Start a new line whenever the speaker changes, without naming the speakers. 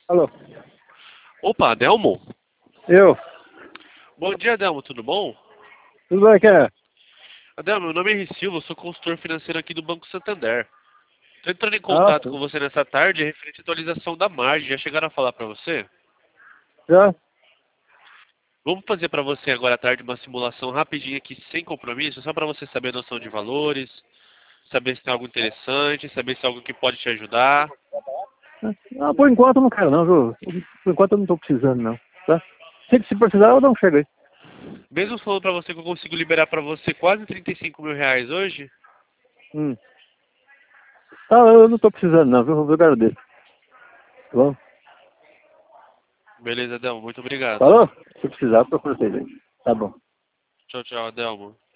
Alô?
Opa, Adelmo?
Eu?
Bom dia, Adelmo, tudo bom?
Tudo bem, quem é?
Adelmo, meu nome é Henri Silva, eu sou consultor financeiro aqui do Banco Santander. Estou entrando em
Ah,
contato com
sim.
você nessa tarde referente à atualização da margem. Já chegaram a falar para você?
Já?
Vamos fazer para você agora à tarde uma simulação rapidinha aqui, sem compromisso, só para você saber a noção de valores, saber se tem algo interessante, saber se é algo que pode te ajudar.
Ah, por enquanto eu não quero não, viu? Por enquanto eu não tô precisando não, tá? Se precisar eu não chego aí.
Mesmo falando para você que eu consigo liberar para você quase 35 mil reais hoje,
Hum. Ah, eu não tô precisando não, viu? Eu agradeço. Tá bom?
beleza, Adelmo, muito obrigado.
Falou? Se precisar, procura vocês aí. Tá bom.
Tchau, tchau, Adelmo.